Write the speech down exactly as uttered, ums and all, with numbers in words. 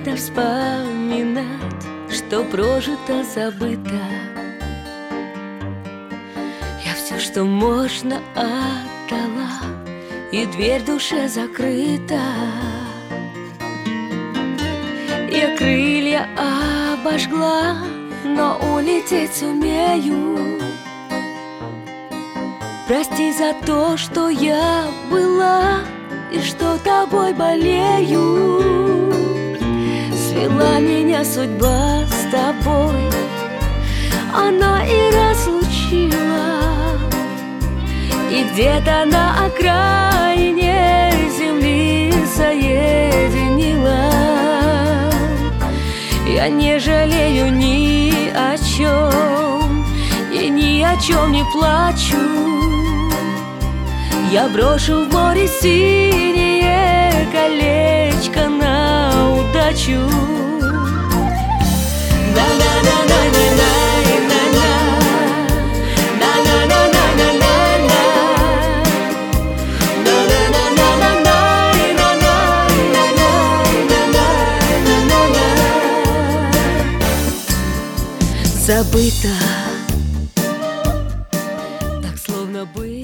надо вспоминать, что прожито, забыто. Я все, что можно, отдала, и дверь в душе закрыта. Я крылья обожгла, но улететь сумею. Прости за то, что я была и что тобой болею. Свела меня судьба с тобой, она и разлучила. И где-то на окраине земли соединила. Я не жалею ни о чем и ни о чем не плачу. Я брошу в море синее колечко на удачу. Забыто, так словно бы